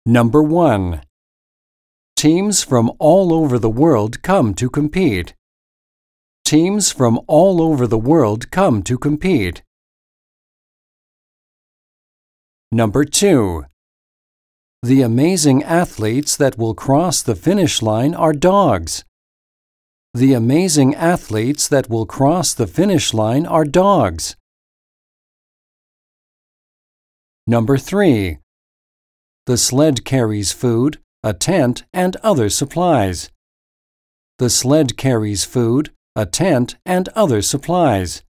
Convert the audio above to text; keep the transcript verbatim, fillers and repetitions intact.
Number one. Teams from all over the world come to compete. Teams from all over the world come to compete. Number two. The amazing athletes that will cross the finish line are dogs. The amazing athletes that will cross the finish line are dogs. Number three. The sled carries food, a tent, and other supplies. The sled carries food, a tent, and other supplies.